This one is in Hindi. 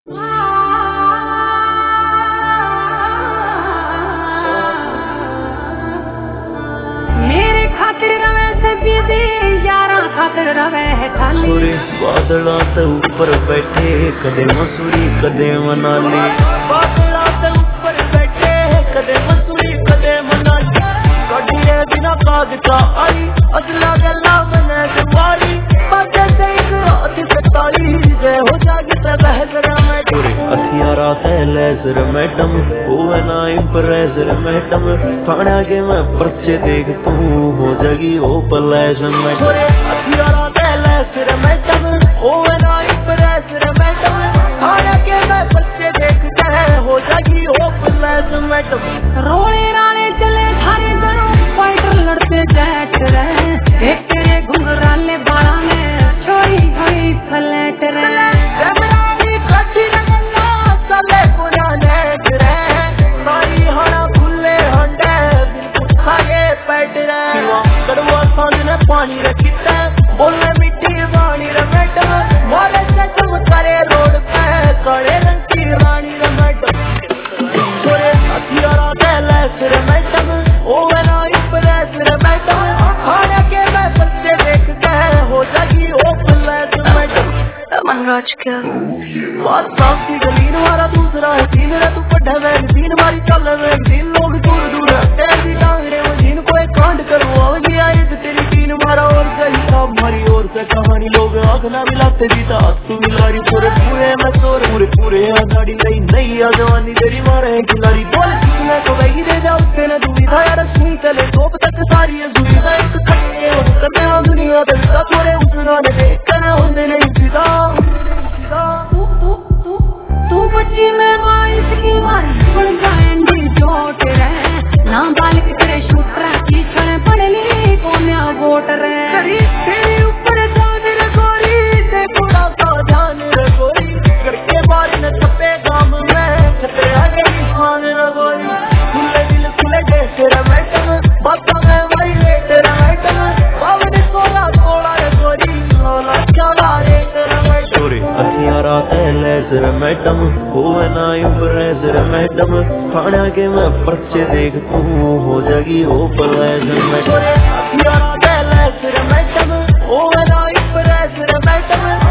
मेरे खातिर रवे से बीदी यारा खातिर रवे है थाली बादला से ऊपर बैठे कदे मसूरी कदे मनाली बादला से ऊपर बैठे कदे मसूरी कदे मनाली कड़िए बिना काग का आई अगला गला मैंने जवारी बाजे से एक रात सताई जय हो जागी तब हजरा मैडम हथियारा है लेजर मैडम हुए ना इम्प्रेसर मैडम थाने के मैं पर्चे देख तू हो जागी ओपलेशन मैडम हथियारा है लेजर मैडम हुए ना इम्प्रेसर मैडम थाने के मैं पर्चे देख हो जागी ओपलेशन मैडम रोने राने चले थारे जरो फाइटर लड़ते जैट रहे एक तेरे घुंघराले बाड़ा में छोड़ी हुई फ्लैट रहे जमरानी कच्ची रंगला चले पुराने गिरे सारी हरा खुले हंडे बिल्कुल खाए पैट रहे कड़वा सांझ ने पानी रखीता बोले मिट्टी वाणी रमेट मोरे से तुम करे रोड पे करे रंग की रानी रमेट छोरे हथियारा दे लेसर मैडम ओवे ना इम्प्रेस मैडम खाने के मैं बच्चे देखते हो जागी ओपलेस मैडम मनराज क्या बात साफ की गलीन वाला दूसरा है तीन रे तू पढ़े वैक्सीन मारी चल वैक्सीन लोग दूर दूर हटते भी टांगरे मशीन को एक कांड करो अवली आई तो तेरी तीन मारा और गई साहब मारी और से कहानी लोग आँख ना मिलाते जीता तू मिलारी पूरे पूरे मैं तोर पूरे पूरे आजादी नहीं नहीं आजवानी तेरी मारे खिलाड़ी बोल किसने को वही दे जाओ तेने दुविधा यार सुनी चले टोप तक सारी है सुविधा एक खड़े हो करते हो दुनिया तक थोड़े उसराने देख कर होने नहीं सीधा तू बच्ची में बारिश की बारिश बन जाएंगी चोट रहे ना बालिक तेरे शूटर की छड़े पड़ ली कोन्या वोट रहे तेरे ऊपर ध्यान रखोरी देखो ना ध्यान रखोरी करके बारी न छपे गाम में छपे आगे खान रखोरी खुले दिल खुले जैसे रमेटन बातों में वही लेते रमेटन बावनी सोला कोड़ा रखोरी लोला चाला रेत रमेटन हथियारा लेजर मैडम हुए ना इम्प्रेसर मैडम थाने के मैं पर्चे देख तू हो जागी ओपलेशन मैडम हथियारा लेजर मैडम हुए ना इम्प्रेसर मैडम